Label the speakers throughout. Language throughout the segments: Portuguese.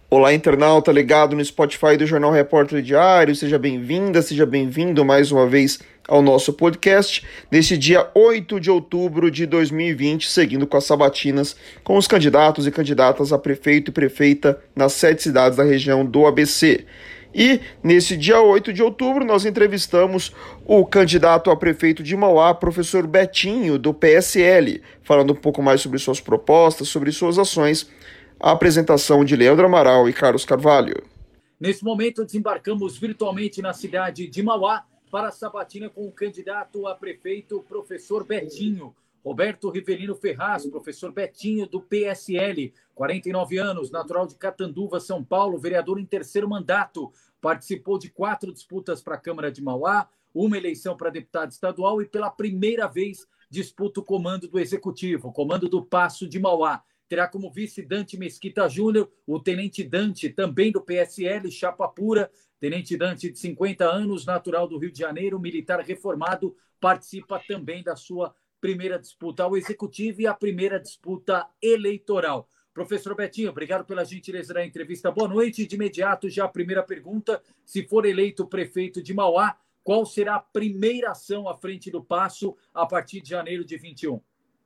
Speaker 1: Olá, internauta ligado no Spotify do Jornal Repórter Diário, seja bem-vinda, seja bem-vindo mais uma vez ao nosso podcast, neste dia 8 de outubro de 2020, seguindo com as sabatinas com os candidatos e candidatas a prefeito e prefeita nas 7 cidades da região do ABC. E nesse dia 8 de outubro nós entrevistamos o candidato a prefeito de Mauá, professor Betinho, do PSL, falando um pouco mais sobre suas propostas, sobre suas ações. A apresentação de Leandro Amaral e Carlos Carvalho.
Speaker 2: Nesse momento, desembarcamos virtualmente na cidade de Mauá para a sabatina com o candidato a prefeito, professor Betinho. Roberto Rivelino Ferraz, professor Betinho, do PSL, 49 anos, natural de Catanduva, São Paulo, vereador em terceiro mandato. Participou de 4 disputas para a Câmara de Mauá, uma eleição para deputado estadual e pela primeira vez disputa o comando do Executivo, comando do Paço de Mauá. Terá como vice Dante Mesquita Júnior, o tenente Dante, também do PSL, chapa pura. Tenente Dante, de 50 anos, natural do Rio de Janeiro, militar reformado, participa também da sua primeira disputa ao Executivo e a primeira disputa eleitoral. Professor Betinho, obrigado pela gentileza da entrevista. Boa noite. De imediato, já a primeira pergunta. Se for eleito prefeito de Mauá, qual será a primeira ação à frente do Paço a partir de janeiro de 21?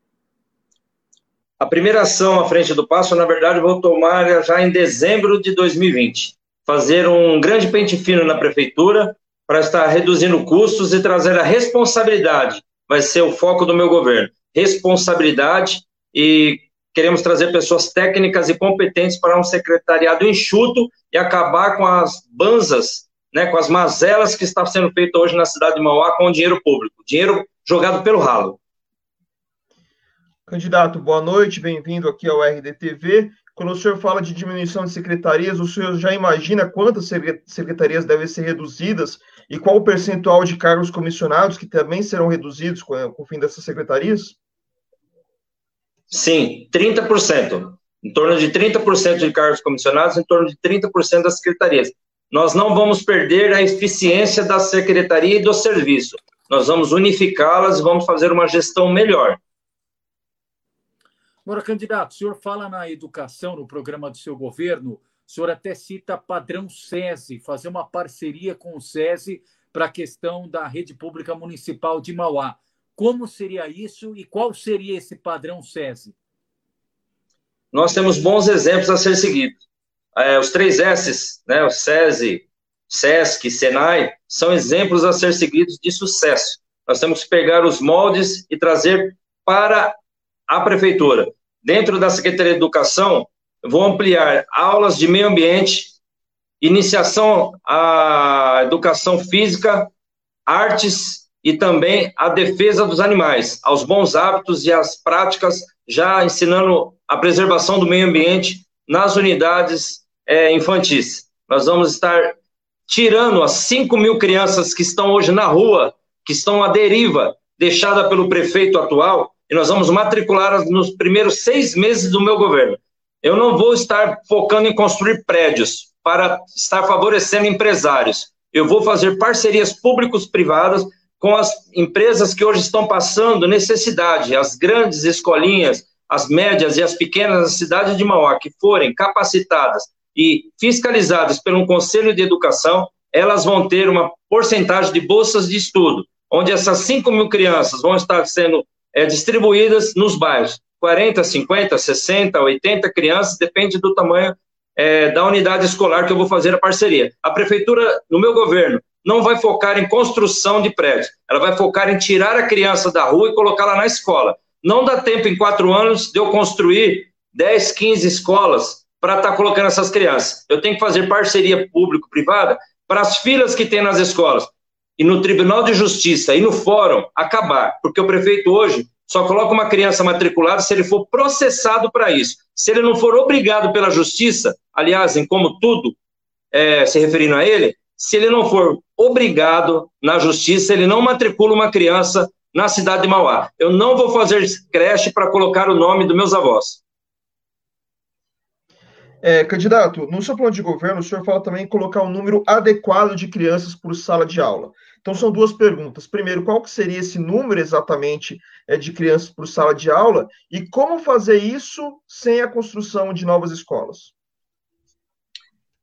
Speaker 3: A primeira ação à frente do Paço, na verdade, eu vou tomar já em dezembro de 2020. Fazer um grande pente fino na prefeitura para estar reduzindo custos e trazer a responsabilidade. Vai ser o foco do meu governo. Responsabilidade, e queremos trazer pessoas técnicas e competentes para um secretariado enxuto e acabar com as banzas, com as mazelas que está sendo feito hoje na cidade de Mauá com o dinheiro público. Dinheiro jogado pelo ralo.
Speaker 1: Candidato, boa noite, bem-vindo aqui ao RDTV. Quando o senhor fala de diminuição de secretarias, o senhor já imagina quantas secretarias devem ser reduzidas e qual o percentual de cargos comissionados que também serão reduzidos com o fim dessas secretarias?
Speaker 3: Sim, 30%. Em torno de 30% de cargos comissionados, em torno de 30% das secretarias. Nós não vamos perder a eficiência da secretaria e do serviço. Nós vamos unificá-las e vamos fazer uma gestão melhor.
Speaker 2: Agora, candidato, o senhor fala na educação, no programa do seu governo, o senhor até cita padrão SESI, fazer uma parceria com o SESI para a questão da rede pública municipal de Mauá. Como seria isso e qual seria esse padrão SESI?
Speaker 3: Nós temos bons exemplos a ser seguidos. Os 3 S's, o SESI, SESC, SENAI, são exemplos a ser seguidos de sucesso. Nós temos que pegar os moldes e trazer para a prefeitura. Dentro da Secretaria de Educação, vou ampliar aulas de meio ambiente, iniciação à educação física, artes e também a defesa dos animais, aos bons hábitos e às práticas, já ensinando a preservação do meio ambiente nas unidades infantis. Nós vamos estar tirando as 5.000 crianças que estão hoje na rua, que estão à deriva, deixada pelo prefeito atual, e nós vamos matriculá-las nos primeiros 6 meses do meu governo. Eu não vou estar focando em construir prédios para estar favorecendo empresários. Eu vou fazer parcerias públicos-privadas com as empresas que hoje estão passando necessidade, as grandes escolinhas, as médias e as pequenas da cidade de Mauá, que forem capacitadas e fiscalizadas pelo Conselho de Educação, elas vão ter uma porcentagem de bolsas de estudo, onde essas 5.000 crianças vão estar sendo distribuídas nos bairros, 40, 50, 60, 80 crianças, depende do tamanho da unidade escolar que eu vou fazer a parceria. A prefeitura, no meu governo, não vai focar em construção de prédios, ela vai focar em tirar a criança da rua e colocá-la na escola. Não dá tempo em 4 anos de eu construir 10, 15 escolas para estar colocando essas crianças. Eu tenho que fazer parceria público-privada para as filas que tem nas escolas. E no Tribunal de Justiça e no Fórum, acabar. Porque o prefeito hoje só coloca uma criança matriculada se ele for processado para isso. Se ele não for obrigado pela Justiça, aliás, em como tudo, se referindo a ele, se ele não for obrigado na Justiça, ele não matricula uma criança na cidade de Mauá. Eu não vou fazer creche para colocar o nome dos meus avós.
Speaker 1: Candidato, no seu plano de governo, o senhor fala também em colocar um número adequado de crianças por sala de aula. Então, são 2 perguntas. Primeiro, qual que seria esse número exatamente de crianças por sala de aula e como fazer isso sem a construção de novas escolas?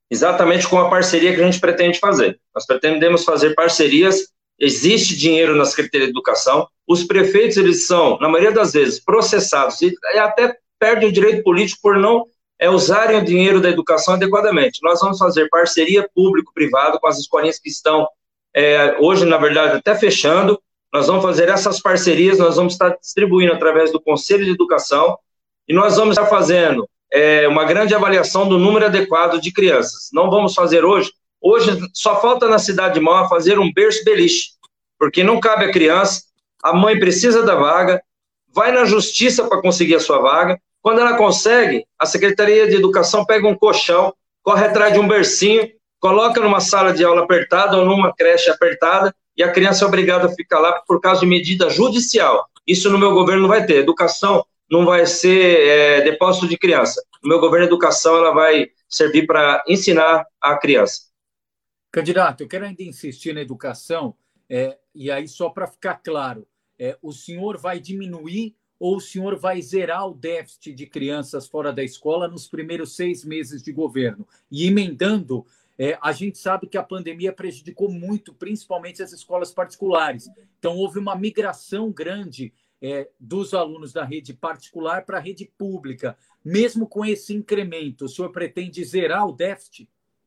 Speaker 3: exatamente com a parceria que a gente pretende fazer. Nós pretendemos fazer parcerias, existe dinheiro na Secretaria de Educação, os prefeitos, eles são, na maioria das vezes, processados e até perdem o direito político por não usarem o dinheiro da educação adequadamente. Nós vamos fazer parceria público-privado com as escolinhas que estão, hoje, na verdade, até fechando. Nós vamos fazer essas parcerias, nós vamos estar distribuindo através do Conselho de Educação e nós vamos estar fazendo uma grande avaliação do número adequado de crianças. Não vamos fazer hoje só falta na cidade de Mauá fazer um berço beliche, porque não cabe a criança, a mãe precisa da vaga, vai na justiça para conseguir a sua vaga, quando ela consegue, a Secretaria de Educação pega um colchão, corre atrás de um bercinho, coloca numa sala de aula apertada ou numa creche apertada, e a criança é obrigada a ficar lá por causa de medida judicial. Isso no meu governo não vai ter. Educação não vai ser depósito de criança. No meu governo, a educação ela vai servir para ensinar a criança.
Speaker 2: Candidato, eu quero ainda insistir na educação, e aí só para ficar claro, o senhor vai diminuir ou o senhor vai zerar o déficit de crianças fora da escola nos primeiros 6 meses de governo? E emendando, a gente sabe que a pandemia prejudicou muito, principalmente as escolas particulares. Então, houve uma migração grande dos alunos da rede particular para a rede pública. Mesmo com esse incremento, o senhor pretende zerar o déficit?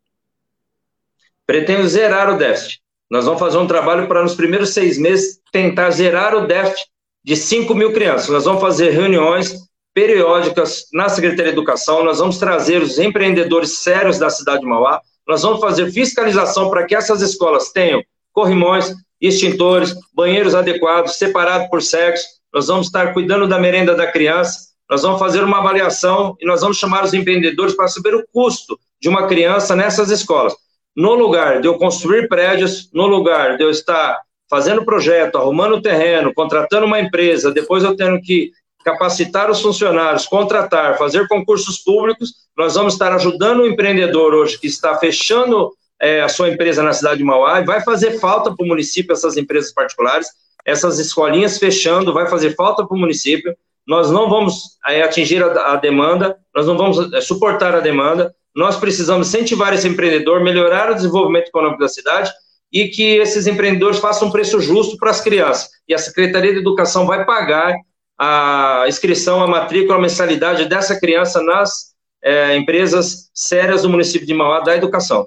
Speaker 3: Pretendo zerar o déficit. Nós vamos fazer um trabalho para, nos primeiros 6 meses, tentar zerar o déficit de 5 mil crianças. Nós vamos fazer reuniões periódicas na Secretaria de Educação, nós vamos trazer os empreendedores sérios da cidade de Mauá, nós vamos fazer fiscalização para que essas escolas tenham corrimões, extintores, banheiros adequados, separados por sexo, nós vamos estar cuidando da merenda da criança, nós vamos fazer uma avaliação e nós vamos chamar os empreendedores para saber o custo de uma criança nessas escolas. No lugar de eu construir prédios, no lugar de eu estar fazendo projeto, arrumando o terreno, contratando uma empresa, depois eu tendo que capacitar os funcionários, contratar, fazer concursos públicos, nós vamos estar ajudando o empreendedor hoje que está fechando a sua empresa na cidade de Mauá, e vai fazer falta para o município essas empresas particulares, essas escolinhas fechando, vai fazer falta para o município, nós não vamos atingir a demanda, nós não vamos suportar a demanda, nós precisamos incentivar esse empreendedor, melhorar o desenvolvimento econômico da cidade e que esses empreendedores façam um preço justo para as crianças. E a Secretaria de Educação vai pagar a inscrição, a matrícula, a mensalidade dessa criança nas empresas sérias do município de Mauá da educação.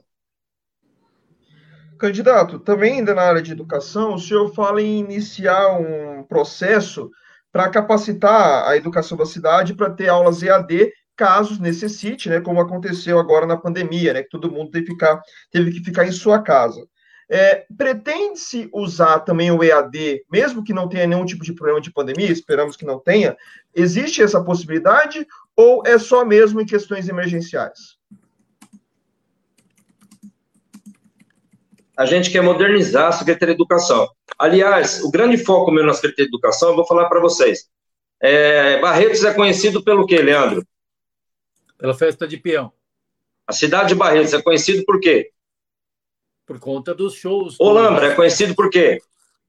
Speaker 1: Candidato, também ainda na área de educação, o senhor fala em iniciar um processo para capacitar a educação da cidade para ter aulas EAD, caso necessite, né, como aconteceu agora na pandemia, né, que todo mundo teve que ficar em sua casa. Pretende-se usar também o EAD, mesmo que não tenha nenhum tipo de problema de pandemia, esperamos que não tenha, existe essa possibilidade ou é só mesmo em questões emergenciais?
Speaker 3: A gente quer modernizar a Secretaria de Educação. Aliás, o grande foco meu na Secretaria de Educação, eu vou falar para vocês. Barretos é conhecido pelo quê, Leandro?
Speaker 2: Pela festa de peão.
Speaker 3: A cidade de Barretos é conhecido por quê?
Speaker 2: Por conta dos shows.
Speaker 3: Olambra é conhecido por quê?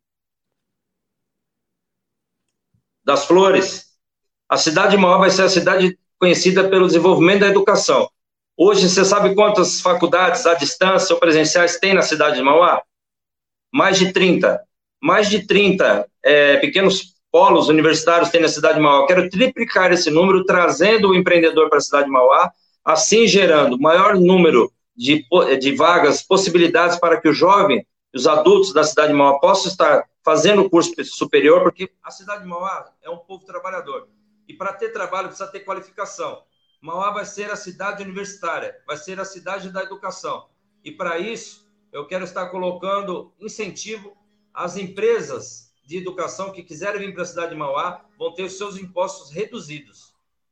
Speaker 3: Das flores. A cidade de Mauá vai ser a cidade conhecida pelo desenvolvimento da educação. Hoje, você sabe quantas faculdades à distância ou presenciais tem na cidade de Mauá? Mais de 30. Mais de 30 pequenos polos universitários tem na cidade de Mauá. Eu quero triplicar esse número, trazendo o empreendedor para a cidade de Mauá, assim gerando maior número de vagas, possibilidades para que o jovem, os adultos da cidade de Mauá possam estar fazendo o curso superior, porque a cidade de Mauá é um povo trabalhador. E para ter trabalho precisa ter qualificação. Mauá vai ser a cidade universitária, vai ser a cidade da educação. E para isso, eu quero estar colocando incentivo às empresas de educação que quiserem vir para a cidade de Mauá, vão ter os seus impostos reduzidos.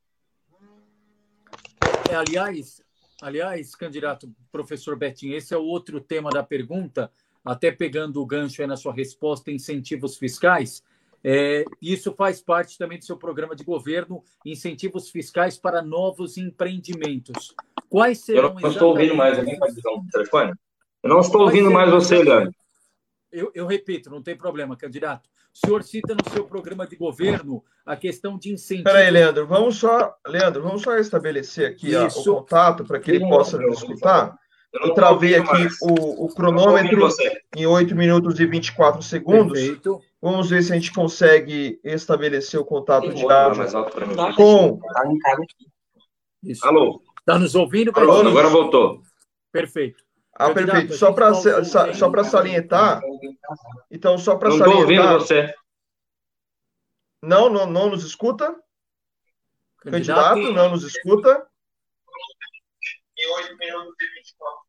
Speaker 2: Aliás, candidato professor Betinho, esse é o outro tema da pergunta, até pegando o gancho aí na sua resposta, incentivos fiscais. Isso faz parte também do seu programa de governo, incentivos fiscais para novos empreendimentos. Quais serão...
Speaker 3: Eu não estou ouvindo mais, alguém pode dizer um telefone? Eu não estou ouvindo mais você, Leandro.
Speaker 2: Eu repito, não tem problema, candidato. O senhor cita no seu programa de governo a questão de incentivos...
Speaker 1: Peraí, Leandro, vamos só estabelecer aqui o contato para que ele possa nos escutar. Eu travei aqui o cronômetro em 8 minutos e 24 segundos.
Speaker 2: Perfeito.
Speaker 1: Vamos ver se a gente consegue estabelecer o contato de áudio com...
Speaker 2: Isso.
Speaker 3: Alô?
Speaker 2: Está nos ouvindo?
Speaker 3: Alô, agora voltou. Perfeito.
Speaker 1: Perfeito. Só para salientar... Então, só para
Speaker 3: salientar... Não estou ouvindo você.
Speaker 1: Não nos escuta? Candidato, não nos escuta? Em 8 minutos e 24.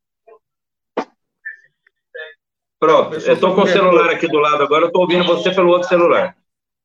Speaker 3: Pronto, eu estou com o celular aqui do lado agora, eu estou ouvindo você pelo outro celular.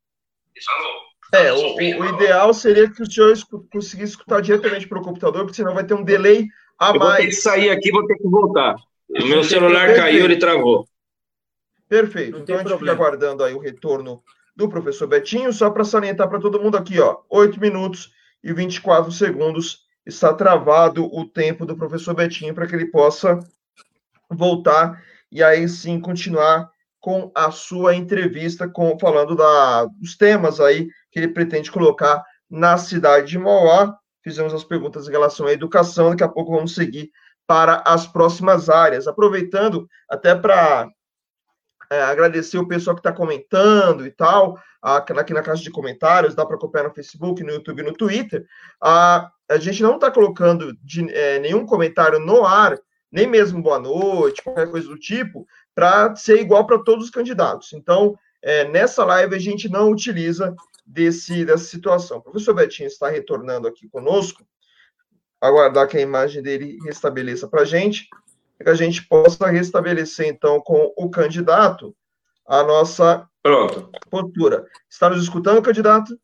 Speaker 1: O ideal seria que o senhor conseguisse escutar diretamente pelo computador, porque senão vai ter um delay a mais.
Speaker 3: Eu vou ter que sair aqui, vou ter que voltar. O meu celular caiu, ele travou.
Speaker 1: Perfeito. Então a gente fica aguardando aí o retorno do professor Betinho, só para salientar para todo mundo aqui, 8 minutos e 24 segundos, está travado o tempo do professor Betinho para que ele possa voltar e aí sim continuar com a sua entrevista, falando dos temas aí que ele pretende colocar na cidade de Mauá. Fizemos as perguntas em relação à educação, daqui a pouco vamos seguir para as próximas áreas. Aproveitando até para agradecer o pessoal que está comentando e tal, aqui na caixa de comentários, dá para acompanhar no Facebook, no YouTube e no Twitter. A gente não está colocando nenhum comentário no ar, nem mesmo boa noite, qualquer coisa do tipo, para ser igual para todos os candidatos. Então, nessa live a gente não utiliza dessa situação. O professor Betinho está retornando aqui conosco, aguardar que a imagem dele restabeleça para a gente, para que a gente possa restabelecer, então, com o candidato, a nossa postura. Está nos escutando, candidato?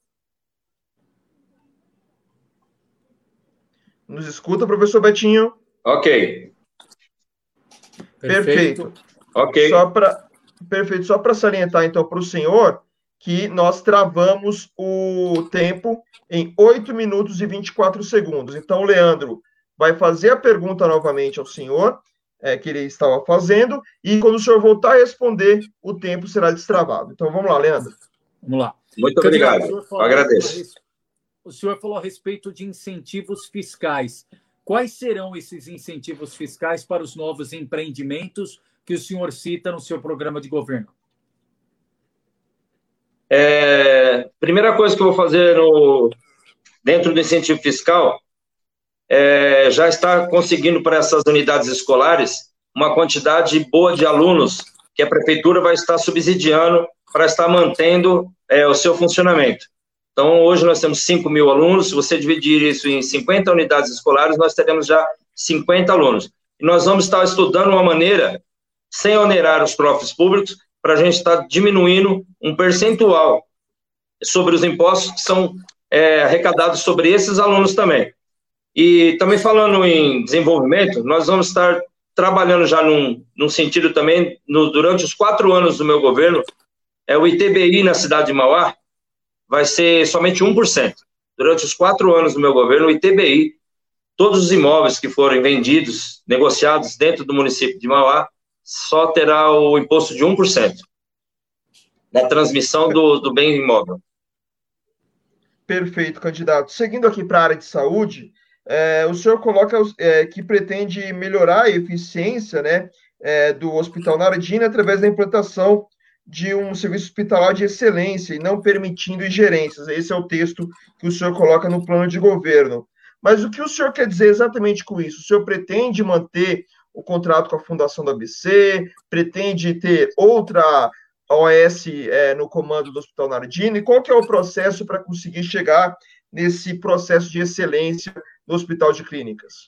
Speaker 1: Nos escuta, professor Betinho?
Speaker 3: Ok.
Speaker 1: Perfeito.
Speaker 3: Ok.
Speaker 1: Perfeito. Só para salientar, então, para o senhor, que nós travamos o tempo em 8 minutos e 24 segundos. Então, o Leandro vai fazer a pergunta novamente ao senhor, que ele estava fazendo, e quando o senhor voltar a responder, o tempo será destravado. Então, vamos lá, Leandro.
Speaker 2: Vamos lá.
Speaker 3: Muito obrigado. Eu agradeço.
Speaker 2: O senhor falou a respeito de incentivos fiscais. Quais serão esses incentivos fiscais para os novos empreendimentos que o senhor cita no seu programa de governo?
Speaker 3: Primeira coisa que eu vou fazer dentro do incentivo fiscal já está conseguindo para essas unidades escolares uma quantidade boa de alunos que a prefeitura vai estar subsidiando para estar mantendo o seu funcionamento. Então, hoje nós temos 5 mil alunos, se você dividir isso em 50 unidades escolares, nós teremos já 50 alunos. E nós vamos estar estudando uma maneira, sem onerar os cofres públicos, para a gente estar diminuindo um percentual sobre os impostos que são arrecadados sobre esses alunos também. E também falando em desenvolvimento, nós vamos estar trabalhando já num sentido também, durante os 4 anos do meu governo, o ITBI na cidade de Mauá vai ser somente 1%. Durante os 4 anos do meu governo, o ITBI, todos os imóveis que forem vendidos, negociados dentro do município de Mauá, só terá o imposto de 1% da transmissão do bem imóvel.
Speaker 1: Perfeito, candidato. Seguindo aqui para a área de saúde, o senhor coloca que pretende melhorar a eficiência, né, do Hospital Nardini através da implantação de um serviço hospitalar de excelência e não permitindo ingerências. Esse é o texto que o senhor coloca no plano de governo. Mas o que o senhor quer dizer exatamente com isso? O senhor pretende manter o contrato com a Fundação do ABC? Pretende ter outra OS no comando do Hospital Nardini? Qual que é o processo para conseguir chegar nesse processo de excelência no Hospital de Clínicas?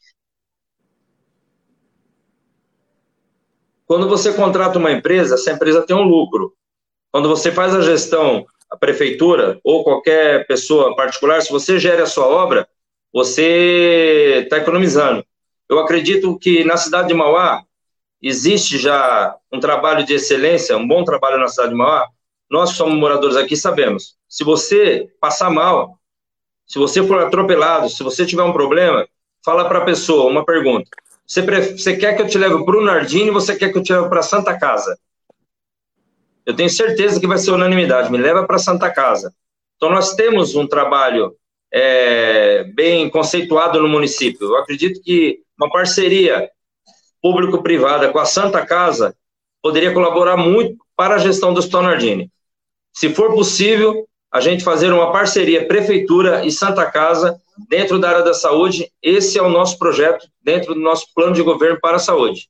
Speaker 3: Quando você contrata uma empresa, essa empresa tem um lucro. Quando você faz a gestão, a prefeitura ou qualquer pessoa particular, se você gera a sua obra, você está economizando. Eu acredito que na cidade de Mauá existe já um trabalho de excelência, um bom trabalho na cidade de Mauá. Nós que somos moradores aqui sabemos. Se você passar mal, se você for atropelado, se você tiver um problema, fala para a pessoa uma pergunta. Você quer que eu te leve para o Nardini ou você quer que eu te leve para a Santa Casa? Eu tenho certeza que vai ser unanimidade. Me leva para a Santa Casa. Então, nós temos um trabalho bem conceituado no município. Eu acredito que uma parceria público-privada com a Santa Casa poderia colaborar muito para a gestão do Hospital Nardini. Se for possível, a gente fazer uma parceria Prefeitura e Santa Casa dentro da área da saúde, esse é o nosso projeto dentro do nosso plano de governo para a saúde.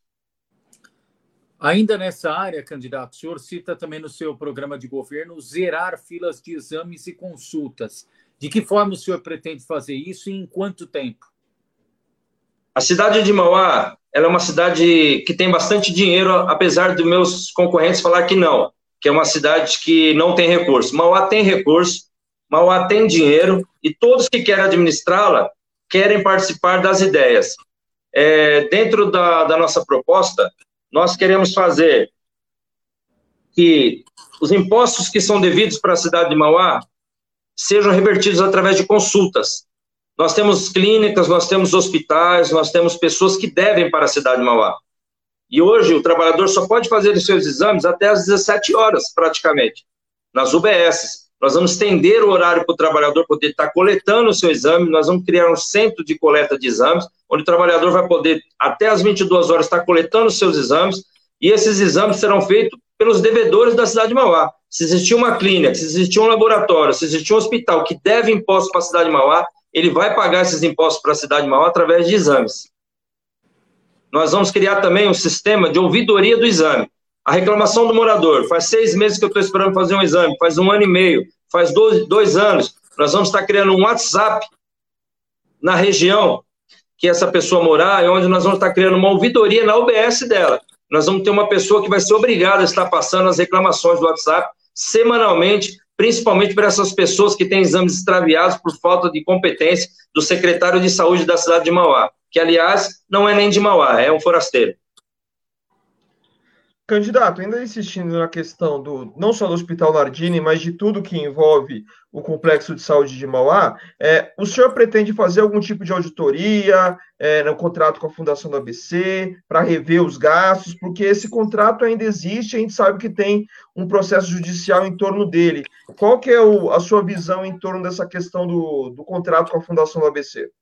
Speaker 2: Ainda nessa área, candidato, o senhor cita também no seu programa de governo zerar filas de exames e consultas. De que forma o senhor pretende fazer isso e em quanto tempo?
Speaker 3: A cidade de Mauá, ela é uma cidade que tem bastante dinheiro, apesar dos meus concorrentes falar que não, que é uma cidade que não tem recurso. Mauá tem recurso, Mauá tem dinheiro, e todos que querem administrá-la querem participar das ideias. Dentro da nossa proposta, nós queremos fazer que os impostos que são devidos para a cidade de Mauá sejam revertidos através de consultas. Nós temos clínicas, nós temos hospitais, nós temos pessoas que devem para a cidade de Mauá. E hoje o trabalhador só pode fazer os seus exames até às 17 horas, praticamente, nas UBSs. Nós vamos estender o horário para o trabalhador poder estar coletando o seu exame, nós vamos criar um centro de coleta de exames, onde o trabalhador vai poder, até às 22 horas, estar coletando os seus exames, e esses exames serão feitos pelos devedores da cidade de Mauá. Se existir uma clínica, se existir um laboratório, se existir um hospital que deve impostos para a cidade de Mauá, ele vai pagar esses impostos para a cidade de Mauá através de exames. Nós vamos criar também um sistema de ouvidoria do exame. A reclamação do morador, faz 6 meses que eu estou esperando fazer um exame, faz 1 ano e meio, faz 2 anos, nós vamos estar criando um WhatsApp na região que essa pessoa morar, onde nós vamos estar criando uma ouvidoria na UBS dela. Nós vamos ter uma pessoa que vai ser obrigada a estar passando as reclamações do WhatsApp semanalmente, principalmente para essas pessoas que têm exames extraviados por falta de competência do secretário de saúde da cidade de Mauá, que, aliás, não é nem de Mauá, é um forasteiro.
Speaker 1: Candidato, ainda insistindo na questão não só do Hospital Nardini, mas de tudo que envolve o Complexo de Saúde de Mauá, o senhor pretende fazer algum tipo de auditoria no contrato com a Fundação do ABC, para rever os gastos, porque esse contrato ainda existe, a gente sabe que tem um processo judicial em torno dele. Qual que é a sua visão em torno dessa questão do contrato com a Fundação do ABC?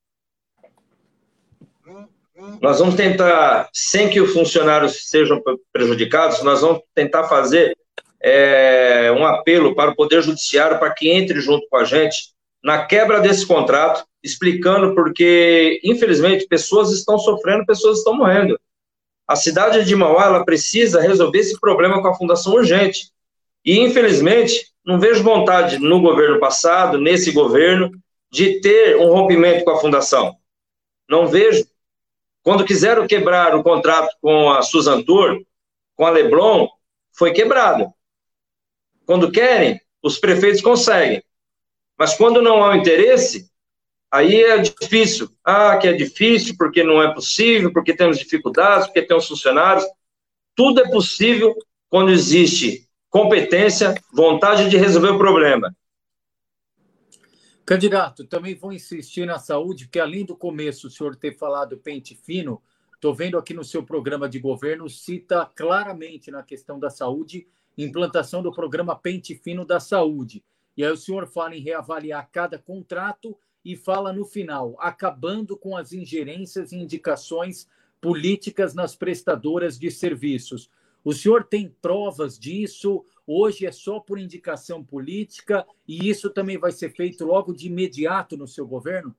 Speaker 3: Nós vamos tentar, sem que os funcionários sejam prejudicados, nós vamos tentar fazer um apelo para o Poder Judiciário para que entre junto com a gente na quebra desse contrato, explicando porque, infelizmente, pessoas estão sofrendo, pessoas estão morrendo. A cidade de Mauá, ela precisa resolver esse problema com a Fundação urgente. E, infelizmente, não vejo vontade no governo passado, nesse governo, de ter um rompimento com a Fundação. Não vejo. Quando quiseram quebrar o contrato com a Susan Tour, com a Leblon, foi quebrado. Quando querem, os prefeitos conseguem. Mas quando não há interesse, aí é difícil. Que é difícil porque não é possível, porque temos dificuldades, porque temos funcionários. Tudo é possível quando existe competência, vontade de resolver o problema.
Speaker 2: Candidato, também vou insistir na saúde, porque além do começo o senhor ter falado pente fino, estou vendo aqui no seu programa de governo, cita claramente na questão da saúde, implantação do programa Pente Fino da Saúde. E aí o senhor fala em reavaliar cada contrato e fala no final, acabando com as ingerências e indicações políticas nas prestadoras de serviços. O senhor tem provas disso? Hoje é só por indicação política e isso também vai ser feito logo de imediato no seu governo?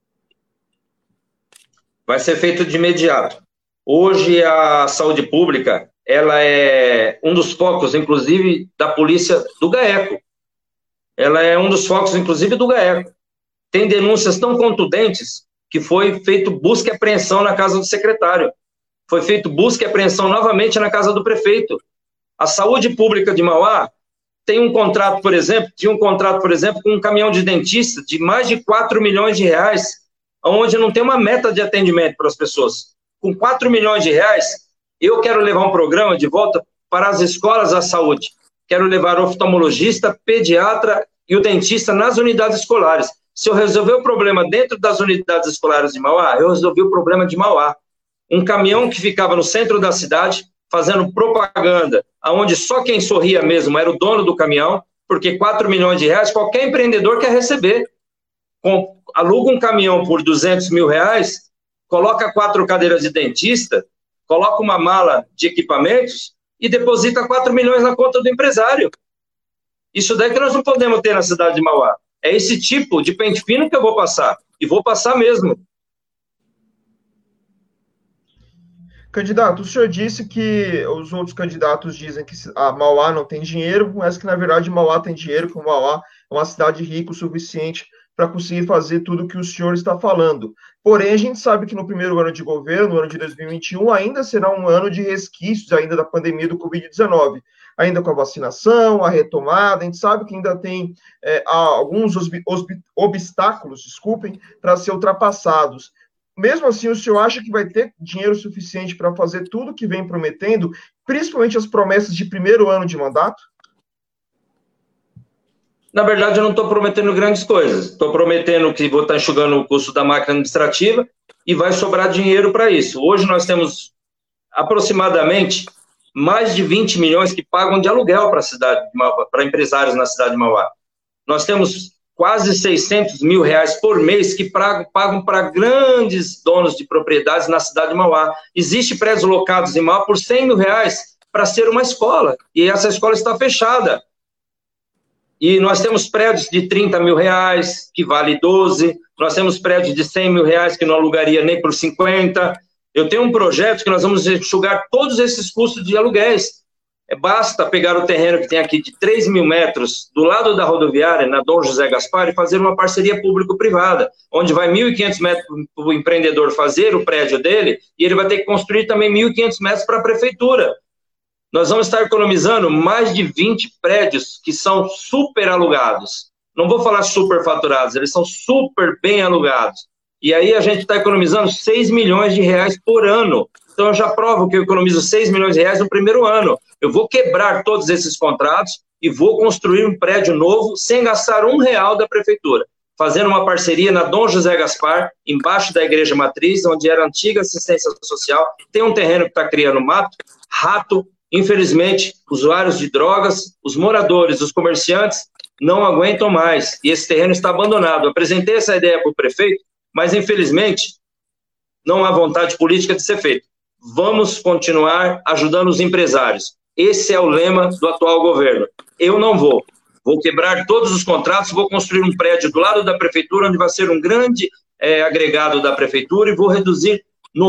Speaker 3: Vai ser feito de imediato. Hoje a saúde pública, ela é um dos focos, inclusive, da polícia do GAECO. Ela é um dos focos, inclusive, do GAECO. Tem denúncias tão contundentes que foi feito busca e apreensão na casa do secretário. Foi feito busca e apreensão novamente na casa do prefeito. A saúde pública de Mauá tem um contrato, por exemplo, com um caminhão de dentista de mais de 4 milhões de reais, onde não tem uma meta de atendimento para as pessoas. Com 4 milhões de reais, eu quero levar um programa de volta para as escolas da saúde. Quero levar o oftalmologista, pediatra e o dentista nas unidades escolares. Se eu resolver o problema dentro das unidades escolares de Mauá, eu resolvi o problema de Mauá. Um caminhão que ficava no centro da cidade, fazendo propaganda, onde só quem sorria mesmo era o dono do caminhão, porque 4 milhões de reais qualquer empreendedor quer receber. Aluga um caminhão por 200 mil reais, coloca 4 cadeiras de dentista, coloca uma mala de equipamentos e deposita 4 milhões na conta do empresário. Isso daí que nós não podemos ter na cidade de Mauá. É esse tipo de pente fino que eu vou passar. E vou passar mesmo.
Speaker 1: Candidato, o senhor disse que os outros candidatos dizem que a Mauá não tem dinheiro, mas que, na verdade, Mauá tem dinheiro, que Mauá é uma cidade rica o suficiente para conseguir fazer tudo o que o senhor está falando. Porém, a gente sabe que no primeiro ano de governo, no ano de 2021, ainda será um ano de resquícios ainda da pandemia do Covid-19. Ainda com a vacinação, a retomada, a gente sabe que ainda tem alguns obstáculos, para ser ultrapassados. Mesmo assim, o senhor acha que vai ter dinheiro suficiente para fazer tudo que vem prometendo, principalmente as promessas de primeiro ano de mandato?
Speaker 3: Na verdade, eu não estou prometendo grandes coisas. Estou prometendo que vou estar enxugando o custo da máquina administrativa e vai sobrar dinheiro para isso. Hoje nós temos aproximadamente mais de 20 milhões que pagam de aluguel para a cidade de Mauá, para empresários na cidade de Mauá. Nós temos quase 600 mil reais por mês que pagam para grandes donos de propriedades na cidade de Mauá. Existem prédios locados em Mauá por 100 mil reais para ser uma escola, e essa escola está fechada. E nós temos prédios de 30 mil reais, que vale 12, nós temos prédios de 100 mil reais, que não alugaria nem por 50. Eu tenho um projeto que nós vamos enxugar todos esses custos de aluguéis. Basta pegar o terreno que tem aqui de 3 mil metros, do lado da rodoviária, na Dom José Gaspar, e fazer uma parceria público-privada, onde vai 1.500 metros para o empreendedor fazer o prédio dele, e ele vai ter que construir também 1.500 metros para a prefeitura. Nós vamos estar economizando mais de 20 prédios que são super alugados. Não vou falar super faturados, eles são super bem alugados. E aí a gente está economizando 6 milhões de reais por ano. Então eu já provo que eu economizo 6 milhões de reais no primeiro ano. Eu vou quebrar todos esses contratos e vou construir um prédio novo sem gastar R$1 da prefeitura, fazendo uma parceria na Dom José Gaspar, embaixo da Igreja Matriz, onde era a antiga assistência social. Tem um terreno que está criando mato, rato. Infelizmente, usuários de drogas, os moradores, os comerciantes não aguentam mais e esse terreno está abandonado. Eu apresentei essa ideia para o prefeito, mas infelizmente não há vontade política de ser feito. Vamos continuar ajudando os empresários. Esse é o lema do atual governo. Eu não vou quebrar todos os contratos, vou construir um prédio do lado da prefeitura, onde vai ser um grande agregado da prefeitura, e vou reduzir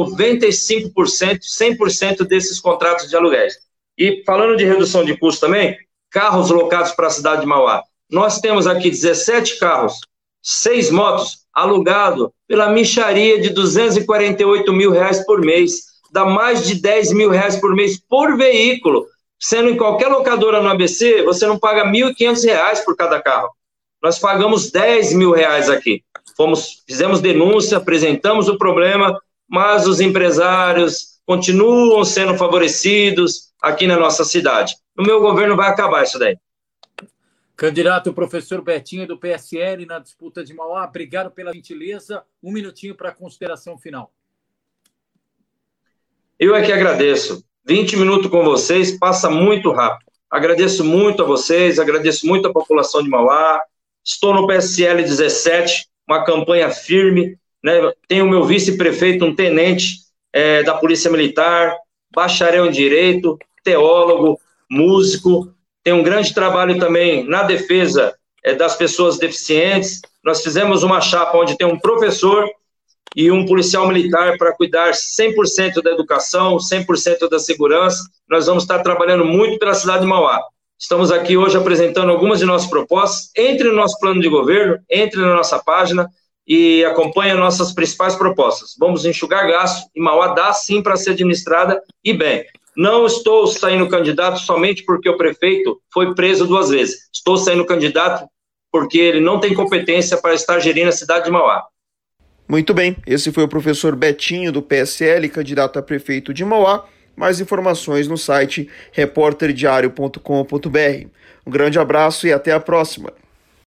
Speaker 3: 95%, 100% desses contratos de aluguéis. E falando de redução de custo também, carros locados para a cidade de Mauá. Nós temos aqui 17 carros, 6 motos, alugado pela mixaria de 248 mil reais por mês. Dá mais de 10 mil reais por mês por veículo. Sendo em qualquer locadora no ABC, você não paga R$1.500 por cada carro. Nós pagamos 10 mil reais aqui. Fizemos denúncia, apresentamos o problema, mas os empresários continuam sendo favorecidos aqui na nossa cidade. No meu governo vai acabar isso daí.
Speaker 2: Candidato professor Betinho do PSL na disputa de Mauá, obrigado pela gentileza. Um minutinho para a consideração final.
Speaker 3: Eu é que agradeço. 20 minutos com vocês passa muito rápido. Agradeço muito a vocês, agradeço muito a população de Mauá. Estou no PSL 17, uma campanha firme, né? Tenho o meu vice-prefeito, um tenente da Polícia Militar, bacharel em Direito, teólogo, músico. Tem um grande trabalho também na defesa das pessoas deficientes. Nós fizemos uma chapa onde tem um professor e um policial militar para cuidar 100% da educação, 100% da segurança. Nós vamos estar trabalhando muito pela cidade de Mauá. Estamos aqui hoje apresentando algumas de nossas propostas. Entre no nosso plano de governo, entre na nossa página e acompanhe nossas principais propostas. Vamos enxugar gastos e Mauá dá sim para ser administrada e bem. Não estou saindo candidato somente porque o prefeito foi preso 2 vezes. Estou saindo candidato porque ele não tem competência para estar gerindo a cidade de Mauá.
Speaker 1: Muito bem, esse foi o professor Betinho do PSL, candidato a prefeito de Mauá. Mais informações no site repórterdiario.com.br. Um grande abraço e até a próxima.